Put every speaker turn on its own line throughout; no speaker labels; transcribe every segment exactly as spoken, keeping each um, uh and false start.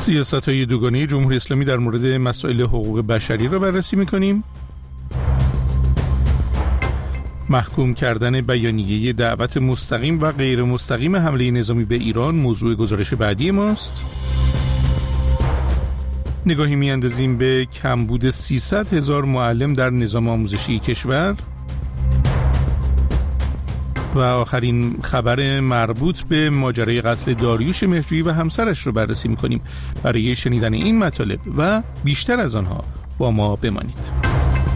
سیاست‌های دوگانه جمهوری اسلامی در مورد مسائل حقوق بشری را بررسی می‌کنیم. محکوم کردن بیانیه دعوت مستقیم و غیر مستقیم حمله نظامی به ایران موضوع گزارش بعدی ماست. نگاهی می‌اندازیم به کمبود سیصد هزار معلم در نظام آموزشی کشور. و آخرین خبر مربوط به ماجرای قتل داریوش مهرجویی و همسرش رو بررسی می‌کنیم. برای شنیدن این مطالب و بیشتر از آنها با ما بمانید.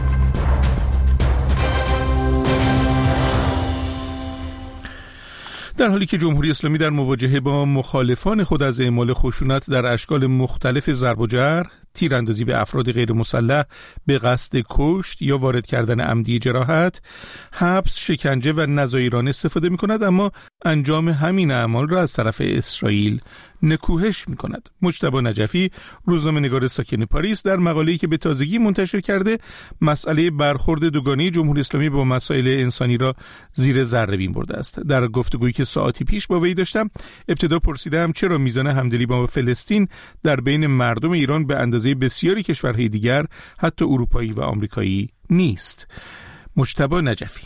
در حالی که جمهوری اسلامی در مواجهه با مخالفان خود از اعمال خشونت در اشکال مختلف ضرب و جرح، تیراندازی به افراد غیر مسلح به قصد کشت یا وارد کردن عمدی جراحت، حبس، شکنجه و نظایرانه استفاده می‌کند، اما انجام همین اعمال را از طرف اسرائیل نکوهش می‌کند. مجتبی نجفی، روزنامه‌نگار ساکن پاریس، در مقاله‌ای که به تازگی منتشر کرده، مسئله برخورد دوگانه جمهوری اسلامی با مسائل انسانی را زیر ذره‌بین برده است. در گفتگویی که ساعتی پیش با وی داشتم، ابتدا پرسیدم چرا میزان همدلی با فلسطین در بین مردم ایران به اندازه بسیاری کشورهای دیگر، حتی اروپایی و آمریکایی، نیست. مجتبی نجفی: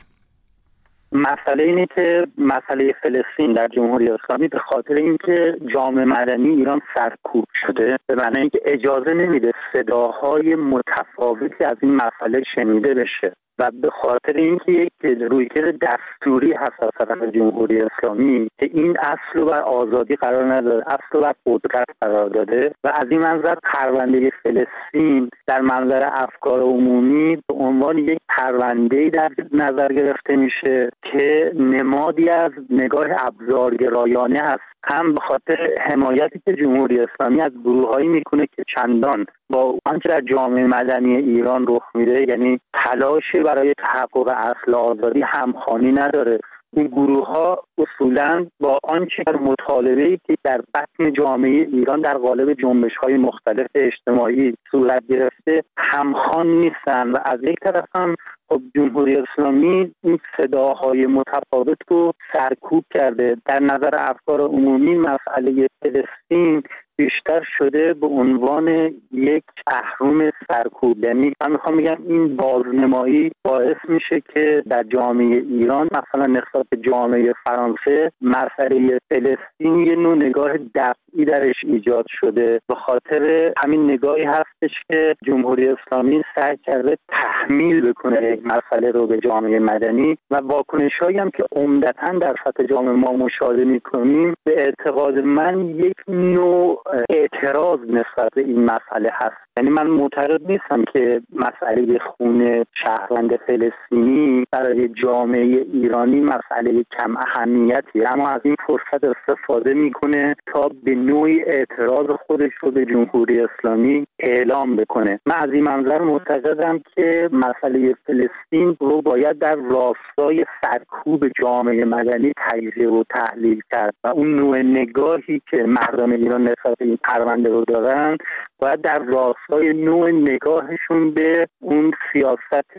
مسئله اینه که مسئله فلسطین در جمهوری اسلامی به خاطر اینکه جامعه مدنی ایران سرکوب شده، به معنی اینکه اجازه نمیده صداهای متفاوتی از این مسئله شنیده بشه و به خاطر اینکه یک رویکرد دستوری هست از طرف جمهوری اسلامی که این اصل رو بر آزادی قرار نداده، اصل رو بر قدرت قرار داده و از این منظر پرونده فلسطین در منظر افکار عمومی به عنوان یک پرونده‌ای در نظر گرفته میشه که نمادی از نگاه ابزارگرایانه هست، هم به خاطر حمایتی که جمهوری اسلامی از گروه‌هایی میکنه که چندان با آنچه در جامعه مدنی ایران رخ میده، یعنی تلاشی برای تحقق اصل آزادی همخوانی نداره. این گروه‌ها اصولاً با آنچه در مطالبه‌ای که در بطن جامعه ایران در قالب جنبش‌های مختلف اجتماعی صورت گرفته همخوان نیستن و از یک طرف هم خب جمهوری اسلامی این صداهای متفاوت رو سرکوب کرده. در نظر افکار عمومی مسئله فلسطین بیشتر شده به عنوان یک اهرم سرکوب. یعنی من میخوام بگم این بازنمایی باعث میشه که در جامعه ایران مثلا نسبت به جامعه فرانسه مسئله فلسطین یه نوع نگاه دفعی درش ایجاد شده. به خاطر همین نگاهی هستش که جمهوری اسلامی سعی کرده تحمیل بکنه یک مسئله رو به جامعه مدنی و واکنش‌هایی هم که عمدتاً در سطح جامعه ما مشاهده می‌کنیم به اعتقاد من یک نوع اعتراض نسبت به این مسئله هست. یعنی من معتقد نیستم که مسئله خون شهروند فلسطینی برای جامعه ایرانی مسئله کم اهمیتی، اما از این فرصت استفاده میکنه تا به نوعی اعتراض خودش رو به جمهوری اسلامی اعلام بکنه. من از این منظر معتقدم که مسئله فلسطین رو باید در راستای سرکوب جامعه مدنی تجزیه و تحلیل کرد و اون نوع نگاهی که مردم ایران نسبت به این پرونده رو دارن باید در راستای نوع نگاهشون به اون سیاست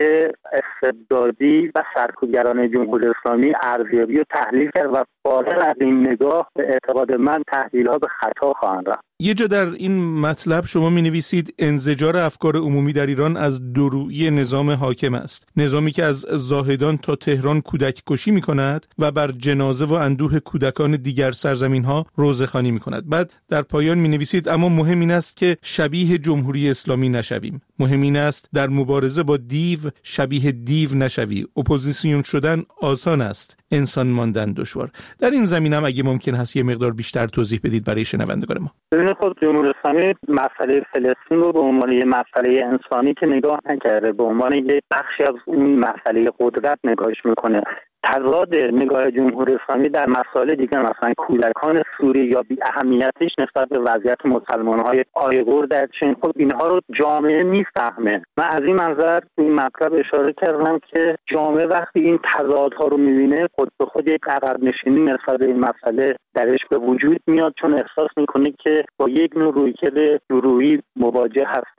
استبدادی و سرکوبگرانه جمهوری اسلامی ارزیابی و تحلیل کرد و فارغ از این نگاه به اعتقاد من تحلیل‌ها به خطا خواهند رفت.
یه جا در این مطلب شما می نویسید انزجار افکار عمومی در ایران از دورویی نظام حاکم است، نظامی که از زاهدان تا تهران کودک کشی می کند و بر جنازه و اندوه کودکان دیگر سرزمین ها روزخوانی می کند. بعد در پایان می نویسید اما مهم این است که شبیه جمهوری اسلامی نشویم، مهم این است در مبارزه با دیو شبیه دیو نشوی، اپوزیسیون شدن آسان است، انسان ماندن دشوار. در این زمینه هم اگه ممکن هست یه مقدار بیشتر توضیح بدید برای شنوندگان ما.
خود جمهوری اسلامی مسئله فلسطین رو به عنوان یک مسئله انسانی که نگاه نکرده، به عنوان یک بخشی از اون مسئله قدرت نگاهش میکنه. تضاد نگاه جمهوری اسلامی در مسائل دیگر مثلا کودکان سوری یا بی اهمیتش نسبت به وضعیت مسلمان‌های آیغور در چین، خب اینها رو جامعه میفهمه. من از این منظر این مطلب اشاره کردم که جامعه وقتی این تضادها رو میبینه خود به خود یک عقب نشینی نسبت به این مسئله درش به وجود میاد، چون احساس میکنه که با یک نوع رویکرد درویی مواجه هستش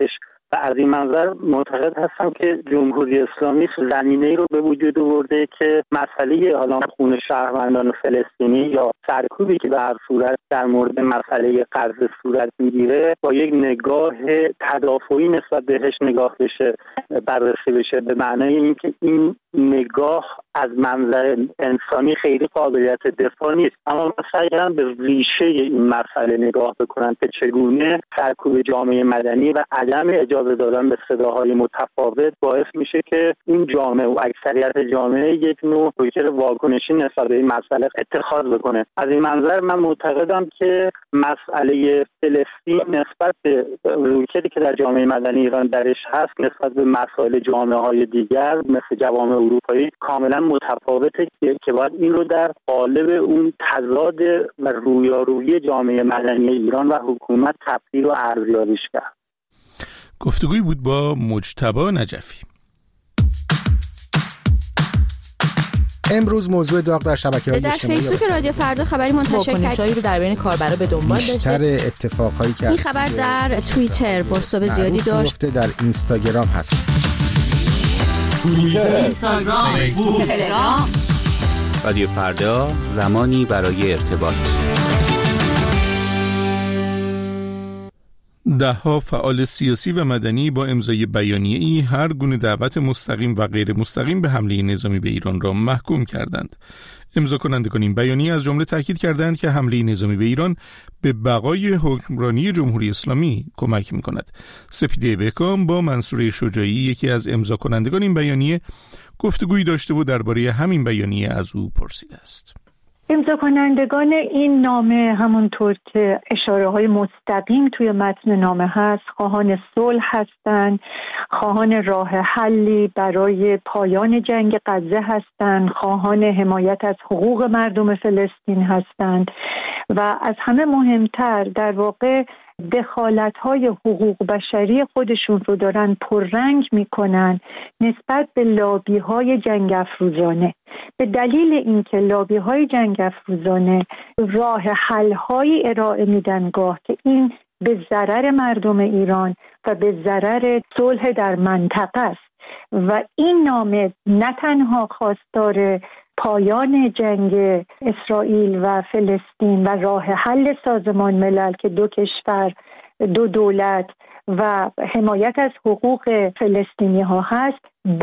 و از این منظر معتقد هستم که جمهوری اسلامی زمینه‌ای رو به وجود آورده که مسئله حالا خون شهروندان فلسطینی یا سرکوبی که به هر صورت در مورد مسئله غزه صورت میگیره با یک نگاه تدافعی نسبت بهش نگاه بشه، بررسی بشه، به معنای اینکه این نگاه از منظر انسانی خیلی قابلیت دفاع نیست، اما سعی کردن به ریشه این مسئله نگاه بکنن که چگونه سرکوب جامعه مدنی و عدم اجازه دادن به صداهای متفاوت باعث میشه که این جامعه و اکثریت جامعه یک نوع رویکرد واکنشی نسبت به این مسئله اتخاذ بکنه. از این منظر من معتقدم که مسئله فلسطین نسبت به رویکردی که در جامعه مدنی ایران درش هست نسبت به مسائل جامعه های دیگر مثل جوامع اروپایی کاملا متفاوته که باید این رو در قالب اون تضاد و رویارویی جامعه مدنی ایران و حکومت تفسیر و ارزیابیش کرد.
گفتگوی بود با مجتبی نجفی.
امروز موضوع داغ در شبکه‌های
در
اجتماعی
فیسبوک رادیو فردا خبری منتشر کرد
واکنشایی رو در بین کاربرا به دنبال داشته.
بیشتر اتفاقهایی که
این خبر در توییتر بازتاب زیادی داشت.
در اینستاگرام هست.
توییتر، اینستاگرام، فیسبوک، تلگرام.
رادیو فردا، زمانی برای ارتباط.
ده‌ها فعال سیاسی و مدنی با امضای بیانیه‌ای هر گونه دعوت مستقیم و غیر مستقیم به حمله نظامی به ایران را محکوم کردند. امضا کنندگان این بیانیه از جمله تاکید کردند که حمله نظامی به ایران به بقای حکمرانی جمهوری اسلامی کمک می‌کند. سپیده بهکام با منصور شجاعی یکی از امضا کنندگان این بیانیه گفتگویی داشته و درباره همین بیانیه از او پرسیده است.
امضا کنندگان این نامه همونطور که اشاره های مستقیم توی متن نامه هست خواهان صلح هستند، خواهان راه حلی برای پایان جنگ غزه هستند، خواهان حمایت از حقوق مردم فلسطین هستند و از همه مهمتر در واقع دخالت‌های حقوق بشری خودشون رو دارن پررنگ میکنن نسبت به لابی‌های جنگ افروزانه، به دلیل اینکه لابی‌های جنگ افروزانه راه حل‌هایی ارائه میدن گاه که این به ضرر مردم ایران و به ضرر صلح در منطقه است و این نامه نه تنها خواستار پایان جنگ اسرائیل و فلسطین و راه حل سازمان ملل که دو کشور دو دولت و حمایت از حقوق فلسطینی ها هست،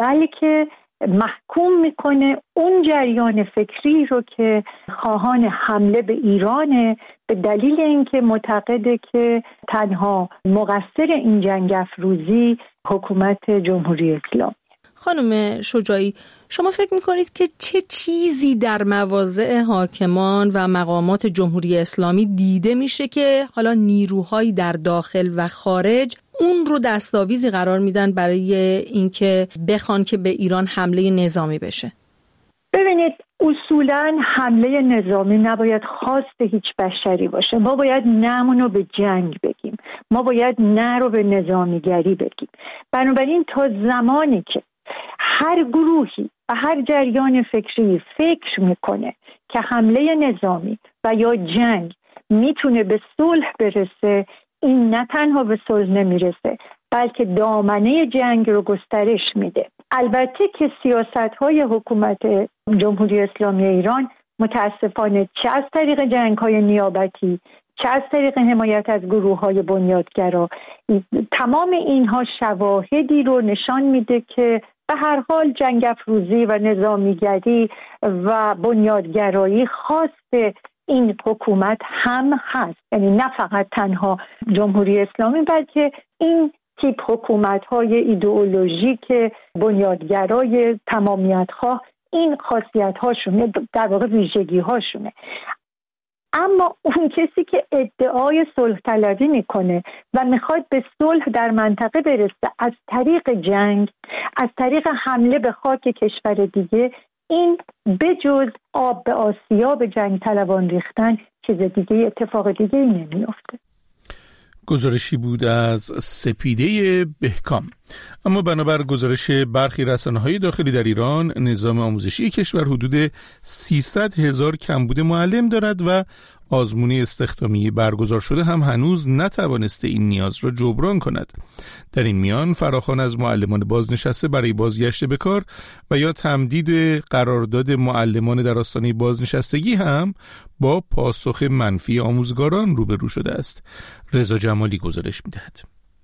بلکه محکوم میکنه اون جریان فکری رو که خواهان حمله به ایرانه به دلیل اینکه معتقده که تنها مقصر این جنگ افروزی حکومت جمهوری اسلامی.
خانم شجاعی، شما فکر میکنید که چه چیزی در مواضع حاکمان و مقامات جمهوری اسلامی دیده میشه که حالا نیروهایی در داخل و خارج اون رو دستاویزی قرار میدن برای اینکه بخوان که به ایران حمله نظامی بشه؟
ببینید، اصولاً حمله نظامی نباید خواست هیچ بشری باشه. ما باید نمون رو به جنگ بگیم، ما باید نه رو به نظامیگری بگیم. بنابراین تا زمانی که هر گروهی و هر جریان فکری فکر میکنه که حمله نظامی و یا جنگ میتونه به صلح برسه، این نه تنها به صلح نمیرسه بلکه دامنه جنگ رو گسترش میده. البته که سیاست‌های حکومت جمهوری اسلامی ایران متاسفانه چه از طریق جنگ‌های نیابتی چه از طریق حمایت از گروه‌های بنیادگرا، تمام اینها شواهدی رو نشان میده که به هر حال جنگ افروزی و نظامیگری و بنیادگرایی خاص این حکومت هم هست. یعنی نه فقط تنها جمهوری اسلامی بلکه این تیپ حکومت‌های ایدئولوژیک بنیادگرای تمامیت‌خواه این خاصیت‌هاشونه، در واقع ویژگی‌هاشونه. اما اون کسی که ادعای صلح طلبی میکنه و میخواد به صلح در منطقه برسه از طریق جنگ، از طریق حمله به خاک کشور دیگه، این بجز آب به آسیاب جنگ طلبان ریختن چیز دیگه، اتفاق دیگه نمیفته.
گزارشی بود از سپیده بهکام. اما بنابر گزارش برخی رسانه‌های داخلی در ایران، نظام آموزشی کشور حدود سیصد هزار کمبود معلم دارد و آزمون استخدامی برگزار شده هم هنوز نتوانسته این نیاز را جبران کند. در این میان فراخوان از معلمان بازنشسته برای بازگشت به کار و یا تمدید قرارداد معلمان در آستانه بازنشستگی هم با پاسخ منفی آموزگاران روبرو شده است. رضا جمالی گزارش می‌دهد.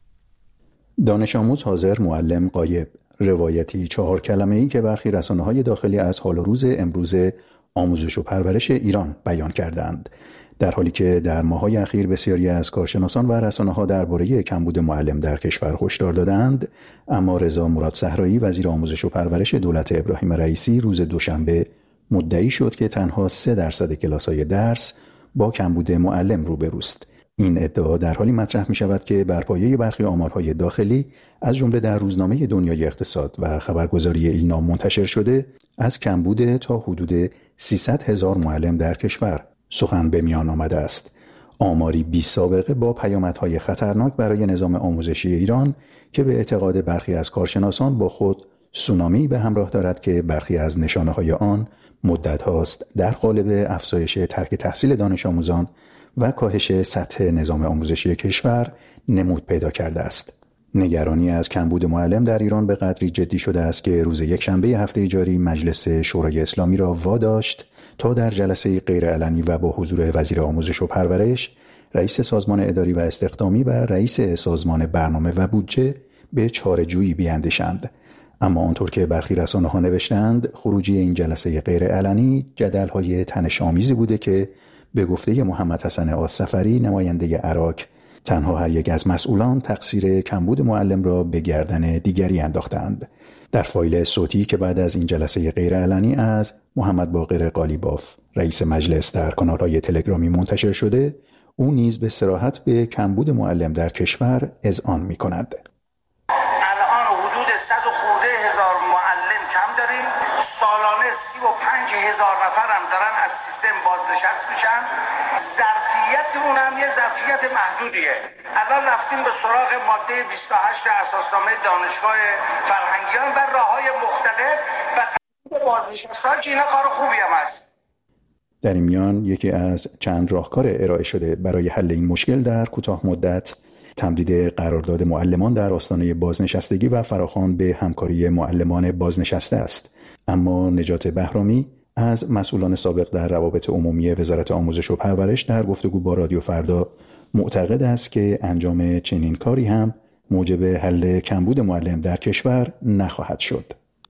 دانش آموز حاضر، معلم غایب، روایتی چهار کلمه‌ای که برخی رسانه‌های داخلی از حال و روز امروز آموزش و پرورش ایران بیان کردند، در حالی که در ماه‌های اخیر بسیاری از کارشناسان و رسانه‌ها درباره کمبود معلم در کشور هشدار دادند، اما رضا مراد صحرایی وزیر آموزش و پرورش دولت ابراهیم رئیسی روز دوشنبه مدعی شد که تنها سه درصد کلاس‌های درس با کمبود معلم روبروست. این ادعا در حالی مطرح می شود که بر پایه برخی آمارهای داخلی از جمله در روزنامه دنیای اقتصاد و خبرگزاری ایلنا منتشر شده، از کمبود تا حدود سیصد هزار معلم در کشور سخن به میان آمده است. آماری بی سابقه با پیامدهای خطرناک برای نظام آموزشی ایران که به اعتقاد برخی از کارشناسان با خود سونامی به همراه دارد که برخی از نشانه‌های آن مدت هاست در قالب افزایش ترک تحصیل دانش آموزان و کاهش سطح نظام آموزشی کشور نمود پیدا کرده است. نگرانی از کمبود معلم در ایران به قدری جدی شده است که روز یکشنبه هفته جاری مجلس شورای اسلامی را واداشت تا در جلسه غیرعلنی و با حضور وزیر آموزش و پرورش، رئیس سازمان اداری و استخدامی و رئیس سازمان برنامه و بودجه به چاره‌جویی بیاندیشند. اما آنطور که برخی رسانه‌ها نوشتند، خروجی این جلسه غیرعلنی جدل‌های تنش‌آمیزی بوده که به گفته محمد حسن آذسفری نماینده عراق، تنها هر یک از مسئولان تقصیر کمبود معلم را به گردن دیگری انداختند. در فایل صوتی که بعد از این جلسه غیرعلنی از محمد باقر قالیباف رئیس مجلس در کانال‌های تلگرامی منتشر شده، او نیز به صراحت به کمبود معلم در کشور اذعان می‌کند.
الان حدود صد و خورده هزار معلم کم داریم، سالانه سی و پنج هزار نفر هم دارن از سیستم بازنشست میشن. ظرفیتمون هم یه ظرفیت محدودیه. الان رفتیم به سراغ ماده بیست و هشت اساسنامه دانشگاه فرهنگیان و راه‌های مختلف و بازنشست‌ها که اینا کار خوبی هم هست.
در این میان یکی از چند راهکار ارائه شده برای حل این مشکل در کوتاه مدت تمدید قرارداد معلمان در آستانه بازنشستگی و فراخوان به همکاری معلمان بازنشسته است. اما نجات بهرامی از مسئولان سابق در روابط عمومی وزارت آموزش و پرورش در گفتگو با رادیو فردا معتقد است که انجام چنین کاری هم موجب حل کمبود معلم در کشور نخواهد شد.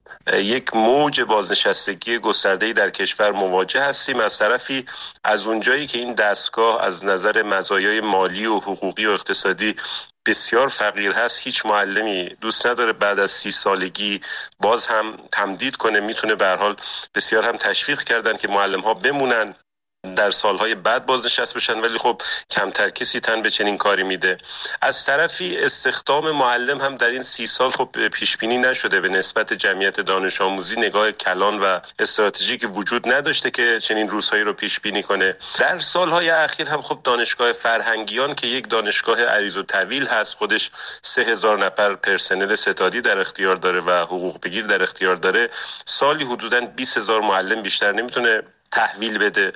یک موج بازنشستگی گسترده‌ای در کشور مواجه هستیم. از طرفی از اونجایی که این دستگاه از نظر مزایای مالی و حقوقی و اقتصادی بسیار فقیر هست، هیچ معلمی دوست نداره بعد از سی سالگی باز هم تمدید کنه. میتونه به هر حال بسیار هم تشویق کردن که معلم ها بمونن در سالهای بعد بازنشست بشن، ولی خب کمتر کسی تن به چنین کاری میده. از طرفی استخدام معلم هم در این سی سال خب پیش بینی نشده. به نسبت جمعیت دانش آموزی نگاه کلان و استراتژیکی وجود نداشته که چنین روزهایی رو پیش بینی کنه. در سالهای اخیر هم خب دانشگاه فرهنگیان که یک دانشگاه عریض و طویل هست، خودش سه هزار نفر پرسنل ستادی در اختیار داره و حقوق بگیر در اختیار داره، سالی حدوداً بیست هزار معلم بیشتر نمیتونه تحویل بده.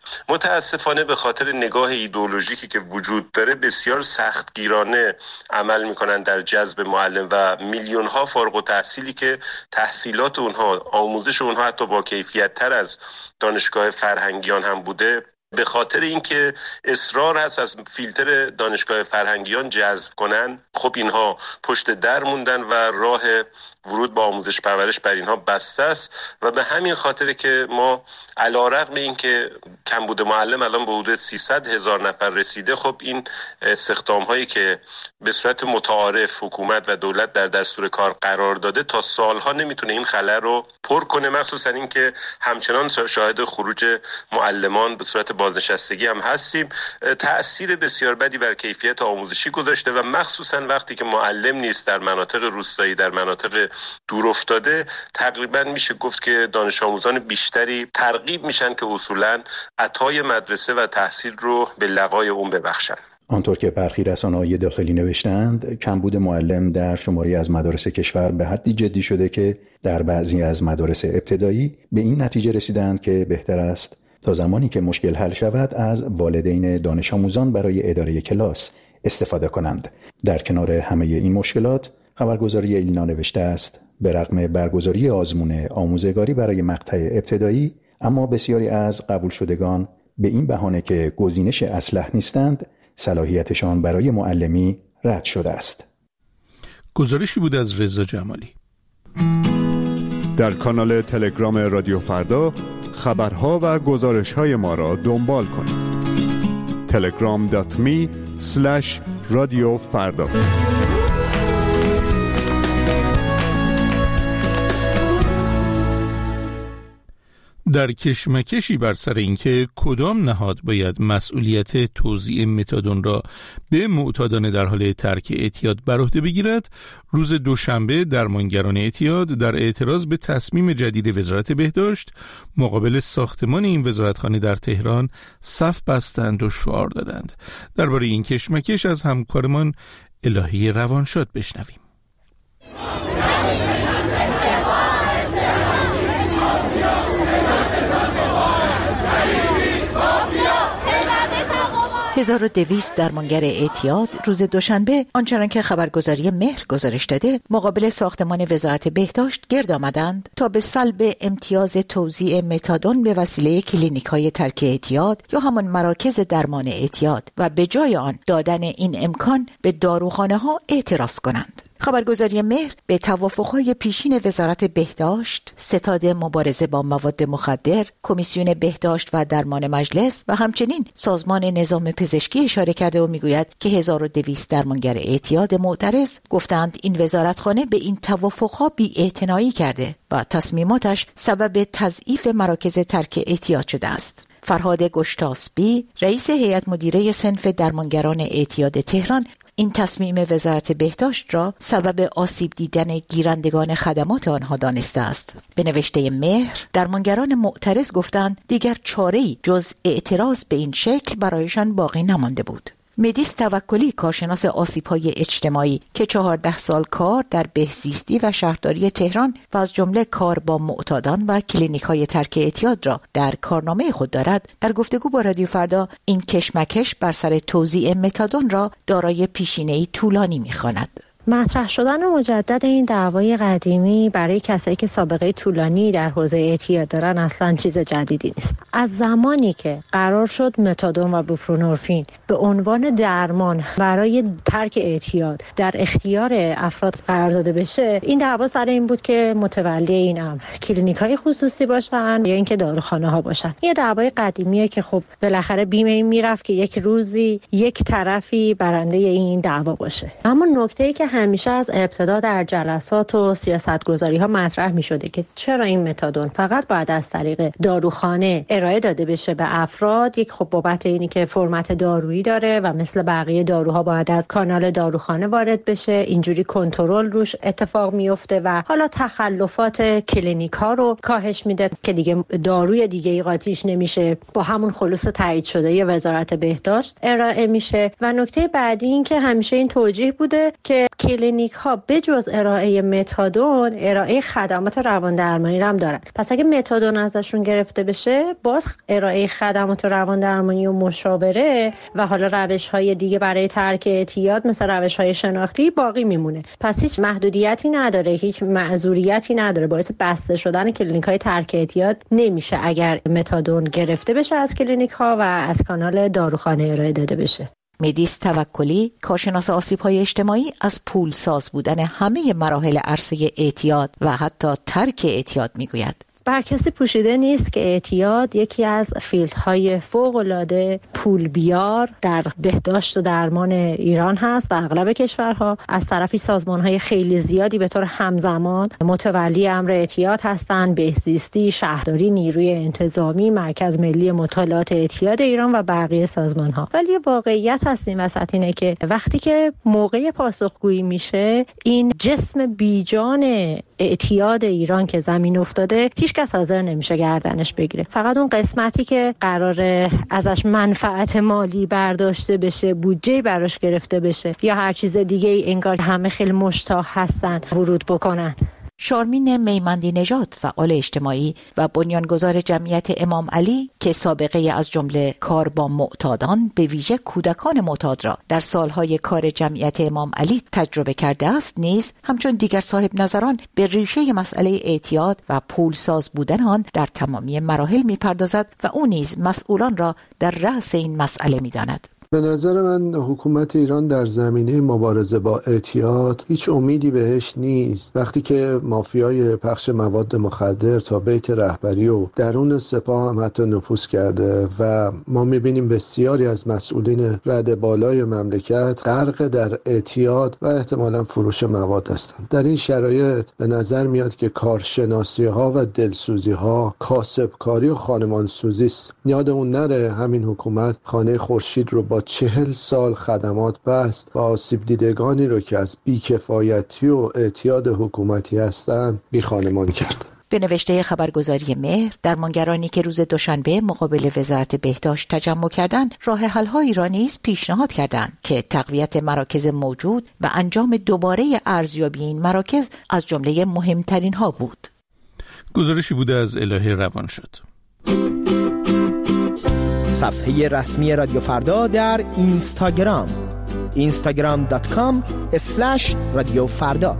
متاسفانه به خاطر نگاه ایدئولوژیکی که وجود داره بسیار سختگیرانه عمل میکنن در جذب معلم و میلیون ها فارغ التحصیلی که تحصیلات اونها، آموزش اونها حتی با کیفیت تر از دانشگاه فرهنگیان هم بوده، به خاطر اینکه اصرار هست از فیلتر دانشگاه فرهنگیان جذب کنن، خب اینها پشت در موندن و راه ورود با آموزش پرورش بر اینها بسته است و به همین خاطر که ما علیرغم اینکه کمبود معلم الان به حدود سیصد هزار نفر رسیده، خب این استخدام هایی که به صورت متعارف حکومت و دولت در دستور کار قرار داده تا سالها نمیتونه این خلأ رو پر کنه، مخصوصا اینکه همچنان شاهد خروج معلمان به صورت بازنشستگی هم هستیم. تأثیر بسیار بدی بر کیفیت آموزشی گذاشته و مخصوصا وقتی که معلم نیست در مناطق روستایی، در مناطق دور افتاده، تقریبا میشه گفت که دانش آموزان بیشتری ترغیب میشن که اصولا عطای مدرسه و تحصیل رو به لقای اون ببخشن.
آنطور که برخی رسانه‌های داخلی نوشتند، کمبود معلم در شماری از مدارس کشور به حدی جدی شده که در بعضی از مدارس ابتدایی به این نتیجه رسیدند که بهتر است تا زمانی که مشکل حل شود از والدین دانش آموزان برای اداره کلاس استفاده کنند. در کنار همه این مشکلات، خبرگزاری ایلنا نوشته است به رغم برگزاری آزمون آموزگاری برای مقطع ابتدایی، اما بسیاری از قبول شدگان به این بهانه که گزینش اصلح نیستند، صلاحیتشان برای معلمی رد شده است.
گزارشی بود از رضا جمالی.
در کانال تلگرام رادیو فردا خبرها و گزارش‌های ما را دنبال کنید. تلگرام دات می اسلش رادیو فردا.
در کشمکشی بر سر اینکه کدام نهاد باید مسئولیت توزیع متادون را به معتادان در حال ترک اعتیاد بر عهده بگیرد، روز دوشنبه درمانگران اعتیاد در اعتراض به تصمیم جدید وزارت بهداشت مقابل ساختمان این وزارتخانه در تهران صف بستند و شعار دادند. درباره این کشمکش از همکارمان الهی روانشاد بشنویم.
هزار و دویست درمانگر اعتیاد روز دوشنبه آنچنان که خبرگزاری مهر گزارش داده مقابل ساختمان وزارت بهداشت گرد آمدند تا به سلب امتیاز توزیع متادون به وسیله کلینیک‌های ترک اعتیاد یا همان مراکز درمان اعتیاد و به جای آن دادن این امکان به داروخانه‌ها اعتراض کنند. خبرگزاری مهر به توافق‌های پیشین وزارت بهداشت، ستاد مبارزه با مواد مخدر، کمیسیون بهداشت و درمان مجلس و همچنین سازمان نظام پزشکی اشاره کرده و میگوید که هزار و دویست درمانگر اعتیاد معترض گفتند این وزارتخانه به این توافق‌ها بی‌اعتنایی کرده و تصمیماتش سبب تضعیف مراکز ترک اعتیاد شده است. فرهاد گشتاسبی، رئیس هیئت مدیره صنف درمانگران اعتیاد تهران، این تصمیم وزارت بهداشت را سبب آسیب دیدن گیرندگان خدمات آنها دانسته است. به نوشته مهر، درمانگران معترض گفتند دیگر چاره‌ای جز اعتراض به این شکل برایشان باقی نمانده بود. مدیس توکلی، کارشناس آسیب‌های اجتماعی که چهارده سال کار در بهزیستی و شهرداری تهران و از جمله کار با معتادان و کلینیک‌های ترک اعتیاد را در کارنامه خود دارد، در گفتگو با رادیو فردا این کشمکش بر سر توزیع متادون را دارای پیشینه‌ای طولانی می‌خواند.
مطرح شدن مجدد این دعوای قدیمی برای کسایی که سابقه طولانی در حوزه اعتیاد دارن اصلا چیز جدیدی نیست. از زمانی که قرار شد متادون و بوپرونورفین به عنوان درمان برای ترک اعتیاد در اختیار افراد قرار داده بشه، این دعوا سر این بود که متولی این امر کلینیک‌های خصوصی باشن یا اینکه داروخانه‌ها باشن. یه دعوای قدیمیه که خب بالاخره بیم این میرفت که یک روزی یک طرفی برنده این دعوا باشه. اما نکته‌ای که همیشه از ابتدا در جلسات و سیاستگذاری ها مطرح می شده که چرا این متادون فقط باید از طریق داروخانه ارائه داده بشه به افراد، یک خب بابت اینی که فرمت دارویی داره و مثل بقیه داروها باید از کانال داروخانه وارد بشه، اینجوری کنترل روش اتفاق میفته و حالا تخلفات کلینیک ها رو کاهش میده که دیگه داروی دیگه ای قاطیش نمیشه، با همون خلوص تایید شده ی وزارت بهداشت ارائه میشه. و نکته بعدی این که همیشه این توجیه بوده که کلینیک ها به جز ارائه متادون ارائه خدمات روان درمانی هم دارن، پس اگه متادون ازشون گرفته بشه باز ارائه خدمات روان درمانی و مشاوره و حالا روش های دیگه برای ترک اعتیاد مثل روش های شناختی باقی میمونه. پس هیچ محدودیتی نداره، هیچ معذوریتی نداره، باعث بسته شدن کلینیک های ترک اعتیاد نمیشه اگر متادون گرفته بشه از کلینیک ها و از کانال داروخانه ارائه داده بشه.
مدیس توکلی، کارشناس آسیب‌های اجتماعی، از پولساز بودن همه مراحل عرصه اعتیاد و حتی ترک اعتیاد میگوید.
بر کسی پوشیده نیست که اعتیاد یکی از فیلدهای فوق‌العاده پول بیار در بهداشت و درمان ایران هست و اغلب کشورها. از طرفی سازمان‌های خیلی زیادی به طور همزمان متولی امر اعتیاد هستند: بهزیستی، شهرداری، نیروی انتظامی، مرکز ملی مطالعات اعتیاد ایران و بقیه سازمان‌ها. ولی واقعیت هست این وسط اینه که وقتی که موقع پاسخگویی میشه، این جسم بیجان اعتیاد ایران که زمین افتاده هیچ کس حاضر نمیشه گردنش بگیره. فقط اون قسمتی که قراره ازش منفعت مالی برداشته بشه، بودجه براش گرفته بشه یا هر چیز دیگه ای، انگار همه خیلی مشتاق هستن ورود بکنن.
شارمین میمندی نژاد فعال اجتماعی و بنیانگذار جمعیت امام علی که سابقه از جمله کار با معتادان به ویژه کودکان معتاد را در سالهای کار جمعیت امام علی تجربه کرده است نیز همچون دیگر صاحب نظران به ریشه مسئله اعتیاد و پولساز بودن آن در تمامی مراحل می‌پردازد و او نیز مسئولان را در رأس این مسئله می‌داند.
به نظر من حکومت ایران در زمینه مبارزه با اعتیاد هیچ امیدی بهش نیست. وقتی که مافیای پخش مواد مخدر تا بیت رهبری و درون سپاه هم حتی نفوذ کرده و ما میبینیم بسیاری از مسئولین رده بالای مملکت غرق در اعتیاد و احتمالاً فروش مواد هستند. در این شرایط به نظر میاد که کارشناسی ها و دلسوزی ها کاسبکاری و خانمانسوزی است. یادمون نره همین حکومت خانه خورشید رو با چهل سال خدمات بست و آسیب دیدگانی رو که از بیکفایتی و اعتیاد حکومتی هستند بیخانمان کرد.
به نوشته خبرگزاری مهر، درمانگرانی که روز دوشنبه مقابل وزارت بهداشت تجمع کردند، راه حل‌هایی را نیز پیشنهاد کردند که تقویت مراکز موجود و انجام دوباره ارزیابی این مراکز از جمله مهمترین ها بود.
گزارشی بوده از الهه روانشاد.
صفحه رسمی رادیو فردا در اینستاگرام اینستاگرام دات کام اسلش رادیو فردا.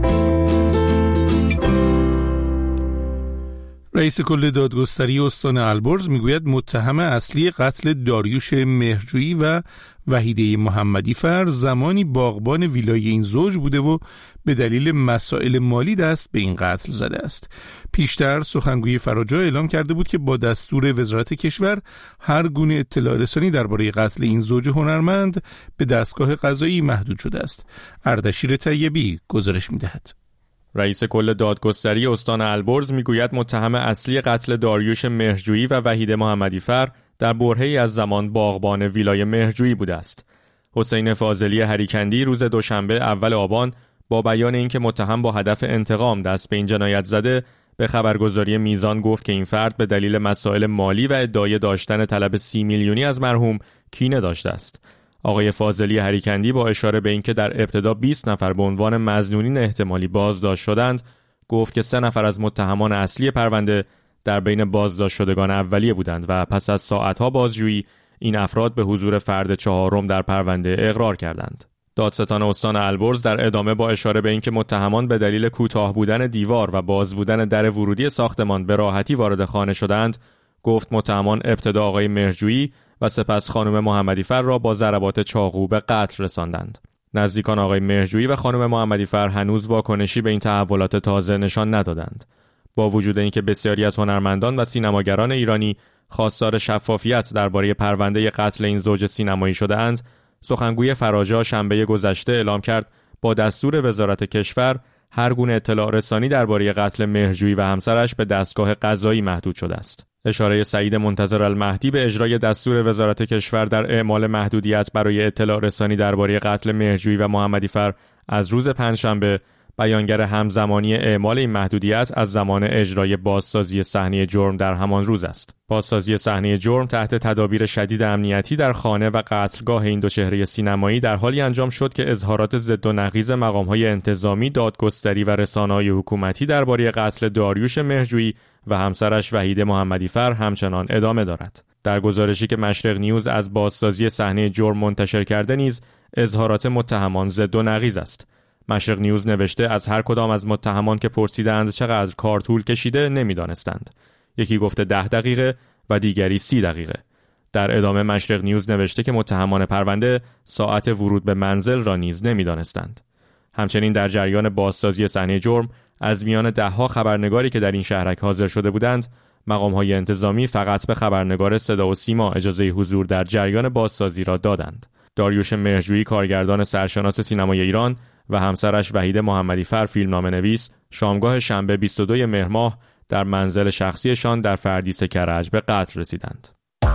رئیس کل دادگستری استان البرز میگوید متهم اصلی قتل داریوش مهرجویی و وحیده محمدی فر زمانی باغبان ویلای این زوج بوده و به دلیل مسائل مالی دست به این قتل زده است. پیشتر سخنگوی فراجا اعلام کرده بود که با دستور وزارت کشور هر گونه اطلاع رسانی درباره قتل این زوج هنرمند به دستگاه قضایی محدود شده است. اردشیر طیبی گزارش می‌دهد.
رئیس کل دادگستری استان البرز میگوید متهم اصلی قتل داریوش مهرجویی و وحیده محمدی فر در برهه‌ای از زمان باغبان ویلای مهرجویی بوده است. حسین فاضلی هریکندی روز دوشنبه اول آبان با بیان اینکه متهم با هدف انتقام دست به این جنایت زده، به خبرگزاری میزان گفت که این فرد به دلیل مسائل مالی و ادعای داشتن طلب سی میلیونی از مرحوم کینه داشته است. آقای فاضلی هریکندی با اشاره به اینکه در ابتدا بیست نفر به عنوان مظنونین احتمالی بازداشت شدند، گفت که سه نفر از متهمان اصلی پرونده در بین بازداشت شدگان اولیه بودند و پس از ساعتها بازجویی این افراد به حضور فرد چهارم در پرونده اقرار کردند. دادستان استان البرز در ادامه با اشاره به اینکه متهمان به دلیل کوتاه بودن دیوار و باز بودن در ورودی ساختمان به راحتی وارد خانه شدند، گفت متهمان ابتدا آقای مهرجویی و سپس خانم محمدی فر را با ضربات چاقو به قتل رساندند. نزدیکان آقای مهرجویی و خانم محمدی فر هنوز واکنشی به این تحولات تازه نشان ندادند. با وجود اینکه بسیاری از هنرمندان و سینماگران ایرانی خواستار شفافیت درباره پرونده قتل این زوج سینمایی شده‌اند، سخنگوی فراجا شنبه گذشته اعلام کرد با دستور وزارت کشور هر گونه اطلاع رسانی درباره قتل مهرجویی و همسرش به دستگاه قضایی محدود شده است. اشاره سعید منتظر المهدی به اجرای دستور وزارت کشور در اعمال محدودیت برای اطلاع رسانی درباره قتل مهرجویی و محمدی فر از روز پنجشنبه، بیانگر همزمانی اعمال این محدودیت از زمان اجرای بازسازی صحنه جرم در همان روز است. بازسازی صحنه جرم تحت تدابیر شدید امنیتی در خانه و قتلگاه این دو چهره سینمایی در حالی انجام شد که اظهارات ضد و نقیض مقام‌های انتظامی، دادگستری و رسانه‌های حکومتی درباره قتل داریوش مهرجویی و همسرش وحیده محمدی فر همچنان ادامه دارد. در گزارشی که مشرق نیوز از بازسازی صحنه جرم منتشر کرده نیز اظهارات متهمان ضد و نقیض است. مشرق نیوز نوشته از هر کدام از متهمان که پرسیدند چقدر کار طول کشیده نمیدانستند. یکی گفته ده دقیقه و دیگری سی دقیقه. در ادامه مشرق نیوز نوشته که متهمان پرونده ساعت ورود به منزل را نیز نمیدانستند. همچنین در جریان بازسازی صحنه جرم از میان دهها خبرنگاری که در این شهرک حاضر شده بودند، مقام‌های انتظامی فقط به خبرنگار صدا و سیما اجازه حضور در جریان بازسازی را دادند. داریوش مهرجویی کارگردان سرشناس سینمای ایران و همسرش وحیده محمدی فر فیلمنامه‌نویس شامگاه شنبه بیست و دوم مهر ماه در منزل شخصیشان در فردیس کرج به قتل رسیدند.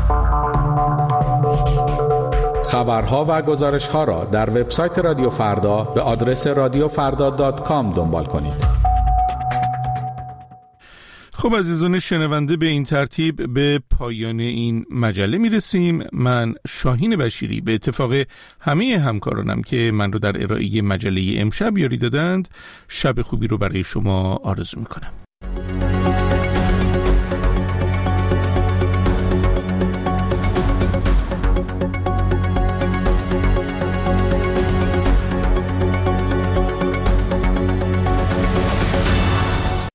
خبرها و گزارش‌ها را در وبسایت رادیو فردا به آدرس رادیو فردا دات کام دنبال کنید.
خب خب عزیزان شنونده، به این ترتیب به پایان این مجله میرسیم. من شاهین بشیری به اتفاق همه همکارانم که من رو در ارائه مجله امشب یاری دادند، شب خوبی رو برای شما آرزو میکنم.